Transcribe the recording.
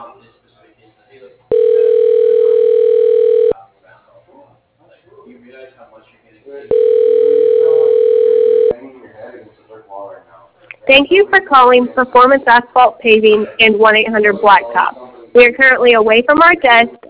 Thank you for calling Performance Asphalt Paving and 1-800-Blacktop. We are currently away from our desk